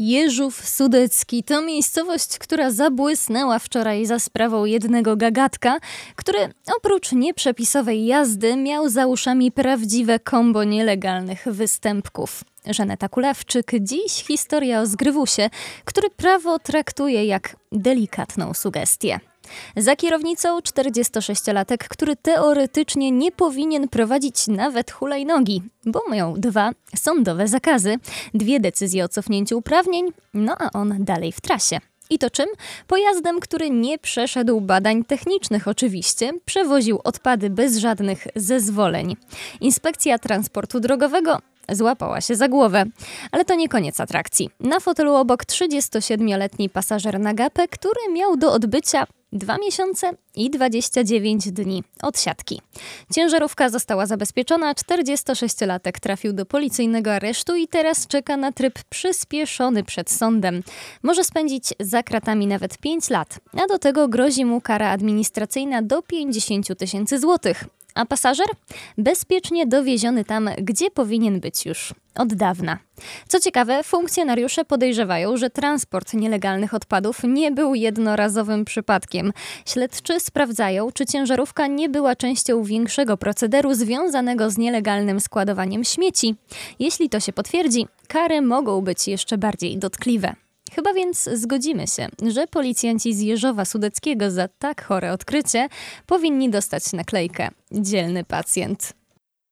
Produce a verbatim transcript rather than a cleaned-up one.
Jeżów Sudecki to miejscowość, która zabłysnęła wczoraj za sprawą jednego gagatka, który oprócz nieprzepisowej jazdy miał za uszami prawdziwe kombo nielegalnych występków. Żaneta Kulawczyk, dziś historia o zgrywusie, który prawo traktuje jak delikatną sugestię. Za kierownicą czterdziestosześciolatek, który teoretycznie nie powinien prowadzić nawet hulajnogi, bo mają dwa sądowe zakazy, dwie decyzje o cofnięciu uprawnień, no a on dalej w trasie. I to czym? Pojazdem, który nie przeszedł badań technicznych oczywiście, przewoził odpady bez żadnych zezwoleń. Inspekcja Transportu Drogowego złapała się za głowę. Ale to nie koniec atrakcji. Na fotelu obok trzydziestosiedmioletni pasażer na gapę, który miał do odbycia dwa miesiące i dwadzieścia dziewięć dni odsiadki. Ciężarówka została zabezpieczona, czterdziestosześciolatek trafił do policyjnego aresztu i teraz czeka na tryb przyspieszony przed sądem. Może spędzić za kratami nawet pięć lat, a do tego grozi mu kara administracyjna do pięćdziesiąt tysięcy złotych. A pasażer? Bezpiecznie dowieziony tam, gdzie powinien być już od dawna. Co ciekawe, funkcjonariusze podejrzewają, że transport nielegalnych odpadów nie był jednorazowym przypadkiem. Śledczy sprawdzają, czy ciężarówka nie była częścią większego procederu związanego z nielegalnym składowaniem śmieci. Jeśli to się potwierdzi, kary mogą być jeszcze bardziej dotkliwe. Chyba więc zgodzimy się, że policjanci z Jeżowa Sudeckiego za tak chore odkrycie powinni dostać naklejkę „Dzielny pacjent”.